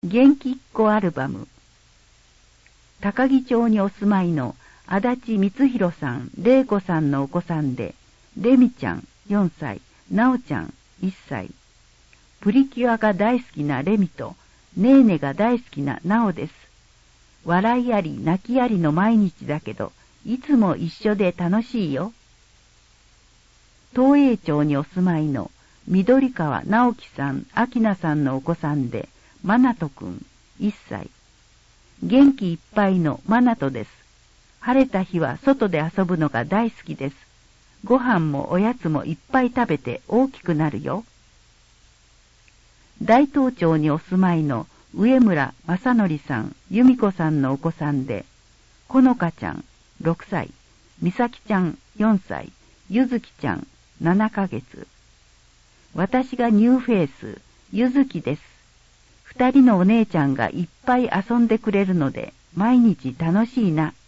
元気っ子アルバム。高木町にお住まいの足立光弘さん、玲子さんのお子さんで、レミちゃん4歳、ナオちゃん1歳。プリキュアが大好きなレミと、ネーネが大好きなナオです。笑いあり泣きありの毎日だけど、いつも一緒で楽しいよ。東栄町にお住まいの緑川直樹さん、明菜さんのお子さんで、マナトくん1歳。元気いっぱいのマナトです。晴れた日は外で遊ぶのが大好きです。ご飯もおやつもいっぱい食べて大きくなるよ。大東町にお住まいの上村正則さん、由美子さんのお子さんで、ほのかちゃん6歳、美咲ちゃん4歳、ゆずきちゃん7ヶ月。私がニューフェイス、ゆずきです。二人のお姉ちゃんがいっぱい遊んでくれるので、毎日楽しいな。